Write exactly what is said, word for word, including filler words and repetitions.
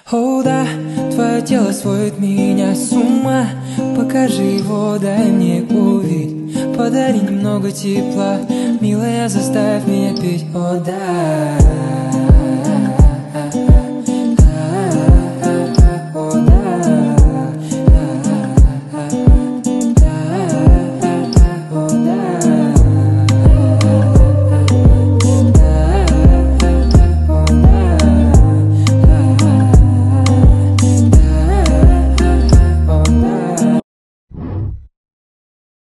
О, да, твое тело сводит меня с ума. Покажи его, дай мне увидеть. Подари немного тепла, милая, заставь меня петь. О, да.